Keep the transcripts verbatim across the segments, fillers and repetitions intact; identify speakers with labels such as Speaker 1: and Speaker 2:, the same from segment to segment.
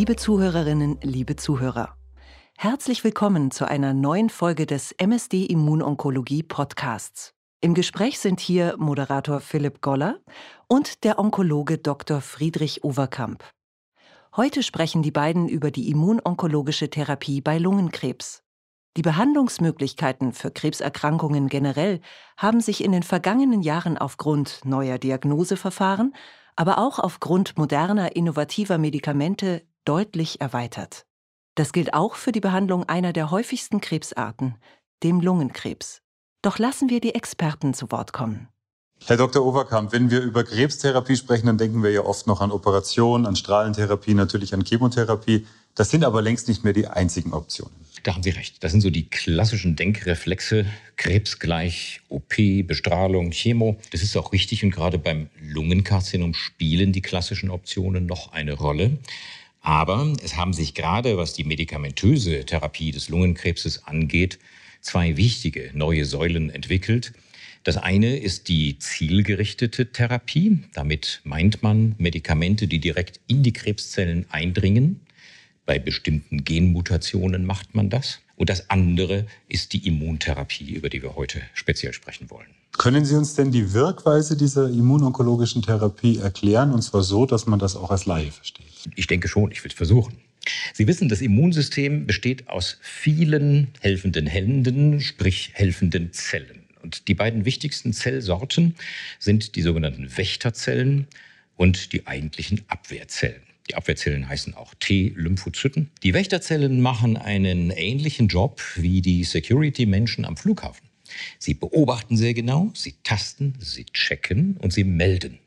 Speaker 1: Liebe Zuhörerinnen, liebe Zuhörer, herzlich willkommen zu einer neuen Folge des M S D Immunonkologie Podcasts. Im Gespräch sind hier Moderator Philipp Goller und der Onkologe Doktor Friedrich Overkamp. Heute sprechen die beiden über die immunonkologische Therapie bei Lungenkrebs. Die Behandlungsmöglichkeiten für Krebserkrankungen generell haben sich in den vergangenen Jahren aufgrund neuer Diagnoseverfahren, aber auch aufgrund moderner, innovativer Medikamente deutlich erweitert. Das gilt auch für die Behandlung einer der häufigsten Krebsarten, dem Lungenkrebs. Doch lassen wir die Experten zu Wort kommen.
Speaker 2: Herr Doktor Overkamp, wenn wir über Krebstherapie sprechen, dann denken wir ja oft noch an Operationen, an Strahlentherapie, natürlich an Chemotherapie. Das sind aber längst nicht mehr die einzigen Optionen.
Speaker 3: Da haben Sie recht. Das sind so die klassischen Denkreflexe. Krebs gleich O P, Bestrahlung, Chemo. Das ist auch richtig und gerade beim Lungenkarzinom spielen die klassischen Optionen noch eine Rolle. Aber es haben sich gerade, was die medikamentöse Therapie des Lungenkrebses angeht, zwei wichtige neue Säulen entwickelt. Das eine ist die zielgerichtete Therapie. Damit meint man Medikamente, die direkt in die Krebszellen eindringen. Bei bestimmten Genmutationen macht man das. Und das andere ist die Immuntherapie, über die wir heute speziell sprechen wollen.
Speaker 2: Können Sie uns denn die Wirkweise dieser immunonkologischen Therapie erklären? Und zwar so, dass man das auch als Laie versteht.
Speaker 3: Ich denke schon, ich will es versuchen. Sie wissen, das Immunsystem besteht aus vielen helfenden Händen, sprich helfenden Zellen. Und die beiden wichtigsten Zellsorten sind die sogenannten Wächterzellen und die eigentlichen Abwehrzellen. Die Abwehrzellen heißen auch T-Lymphozyten. Die Wächterzellen machen einen ähnlichen Job wie die Security-Menschen am Flughafen. Sie beobachten sehr genau, sie tasten, sie checken und sie melden.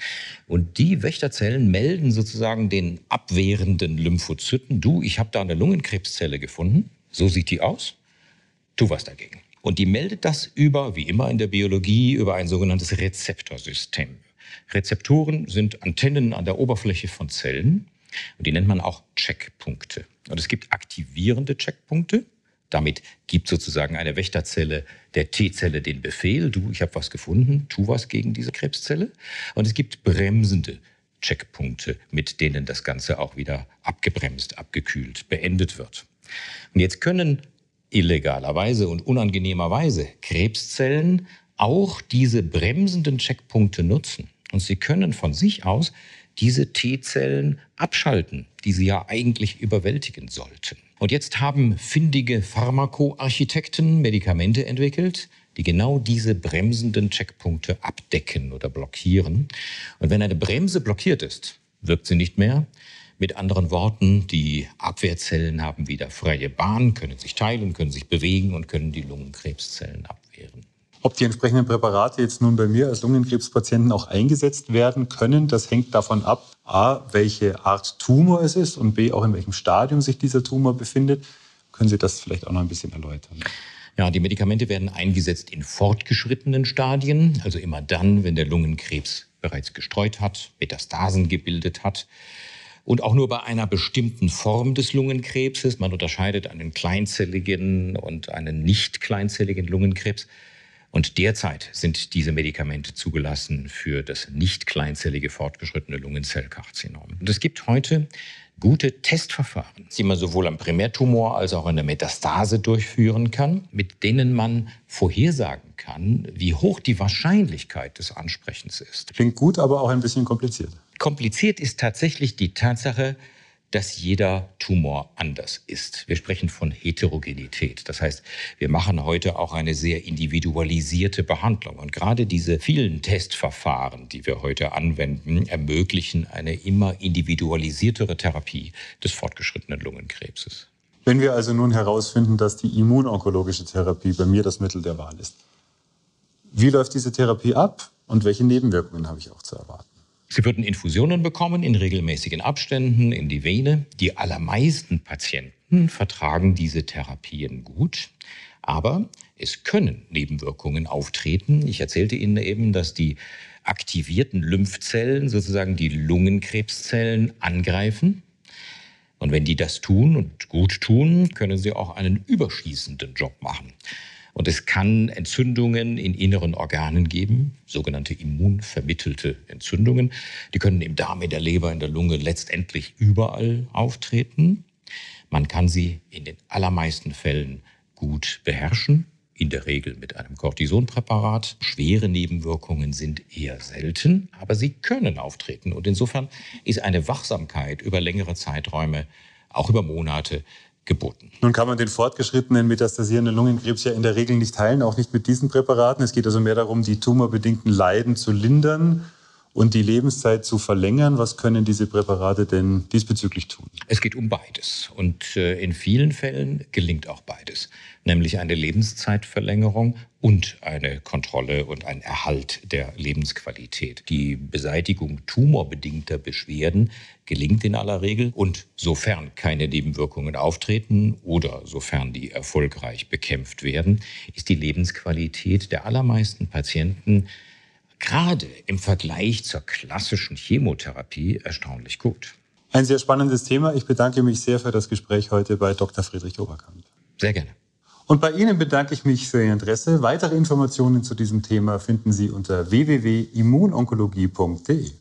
Speaker 3: Und die Wächterzellen melden sozusagen den abwehrenden Lymphozyten: Du, ich habe da eine Lungenkrebszelle gefunden, so sieht die aus, tu was dagegen. Und die meldet das über, wie immer in der Biologie, über ein sogenanntes Rezeptorsystem. Rezeptoren sind Antennen an der Oberfläche von Zellen und die nennt man auch Checkpunkte. Und es gibt aktivierende Checkpunkte. Damit gibt sozusagen eine Wächterzelle der T-Zelle den Befehl: Du, ich habe was gefunden, tu was gegen diese Krebszelle. Und es gibt bremsende Checkpunkte, mit denen das Ganze auch wieder abgebremst, abgekühlt, beendet wird. Und jetzt können illegalerweise und unangenehmerweise Krebszellen auch diese bremsenden Checkpunkte nutzen. Und sie können von sich aus diese T-Zellen abschalten, die sie ja eigentlich überwältigen sollten. Und jetzt haben findige Pharmakoarchitekten Medikamente entwickelt, die genau diese bremsenden Checkpunkte abdecken oder blockieren. Und wenn eine Bremse blockiert ist, wirkt sie nicht mehr. Mit anderen Worten, die Abwehrzellen haben wieder freie Bahn, können sich teilen, können sich bewegen und können die Lungenkrebszellen abwehren.
Speaker 2: Ob die entsprechenden Präparate jetzt nun bei mir als Lungenkrebspatienten auch eingesetzt werden können, das hängt davon ab, a, welche Art Tumor es ist und b, auch in welchem Stadium sich dieser Tumor befindet. Können Sie das vielleicht auch noch ein bisschen erläutern?
Speaker 3: Ja, die Medikamente werden eingesetzt in fortgeschrittenen Stadien, also immer dann, wenn der Lungenkrebs bereits gestreut hat, Metastasen gebildet hat. Und auch nur bei einer bestimmten Form des Lungenkrebses. Man unterscheidet einen kleinzelligen und einen nicht kleinzelligen Lungenkrebs. Und derzeit sind diese Medikamente zugelassen für das nicht kleinzellige fortgeschrittene Lungenzellkarzinom. Und es gibt heute gute Testverfahren, die man sowohl am Primärtumor als auch an der Metastase durchführen kann, mit denen man vorhersagen kann, wie hoch die Wahrscheinlichkeit des Ansprechens ist.
Speaker 2: Klingt gut, aber auch ein bisschen kompliziert.
Speaker 3: Kompliziert ist tatsächlich die Tatsache, dass jeder Tumor anders ist. Wir sprechen von Heterogenität. Das heißt, wir machen heute auch eine sehr individualisierte Behandlung. Und gerade diese vielen Testverfahren, die wir heute anwenden, ermöglichen eine immer individualisiertere Therapie des fortgeschrittenen Lungenkrebses.
Speaker 2: Wenn wir also nun herausfinden, dass die immunonkologische Therapie bei mir das Mittel der Wahl ist, wie läuft diese Therapie ab und welche Nebenwirkungen habe ich auch zu erwarten?
Speaker 3: Sie würden Infusionen bekommen in regelmäßigen Abständen in die Vene. Die allermeisten Patienten vertragen diese Therapien gut. Aber es können Nebenwirkungen auftreten. Ich erzählte Ihnen eben, dass die aktivierten Lymphzellen sozusagen die Lungenkrebszellen angreifen. Und wenn die das tun und gut tun, können sie auch einen überschießenden Job machen. Und es kann Entzündungen in inneren Organen geben, sogenannte immunvermittelte Entzündungen. Die können im Darm, in der Leber, in der Lunge, letztendlich überall auftreten. Man kann sie in den allermeisten Fällen gut beherrschen, in der Regel mit einem Cortisonpräparat. Schwere Nebenwirkungen sind eher selten, aber sie können auftreten. Und insofern ist eine Wachsamkeit über längere Zeiträume, auch über Monate, geboten.
Speaker 2: Nun kann man den fortgeschrittenen metastasierenden Lungenkrebs ja in der Regel nicht heilen, auch nicht mit diesen Präparaten. Es geht also mehr darum, die tumorbedingten Leiden zu lindern und die Lebenszeit zu verlängern. Was können diese Präparate denn diesbezüglich tun?
Speaker 3: Es geht um beides. Und äh, in vielen Fällen gelingt auch beides. Nämlich eine Lebenszeitverlängerung und eine Kontrolle und ein Erhalt der Lebensqualität. Die Beseitigung tumorbedingter Beschwerden gelingt in aller Regel. Und sofern keine Nebenwirkungen auftreten oder sofern die erfolgreich bekämpft werden, ist die Lebensqualität der allermeisten Patienten gerade im Vergleich zur klassischen Chemotherapie erstaunlich gut.
Speaker 2: Ein sehr spannendes Thema. Ich bedanke mich sehr für das Gespräch heute bei Doktor Friedrich Oberkamp.
Speaker 3: Sehr gerne.
Speaker 2: Und bei Ihnen bedanke ich mich für Ihr Interesse. Weitere Informationen zu diesem Thema finden Sie unter w w w punkt immunonkologie punkt d e.